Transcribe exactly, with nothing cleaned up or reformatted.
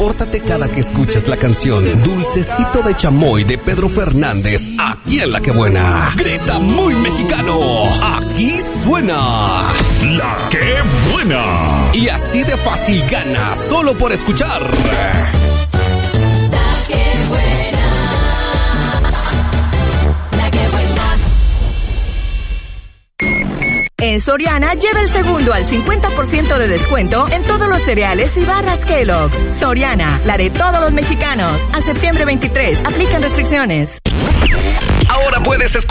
Compórtate cada que escuches la canción Dulcecito de Chamoy de Pedro Fernández, aquí en La Que Buena. Grita muy mexicano, aquí suena La Que Buena. Y así de fácil gana, solo por escuchar La Que Buena. La Que Buena. En Soriana, lleva el segundo al cincuenta por ciento de descuento en todos los cereales y barras Kellogg's. Soriana, la de todos los mexicanos. A septiembre veintitrés, aplican restricciones. Ahora puedes escuchar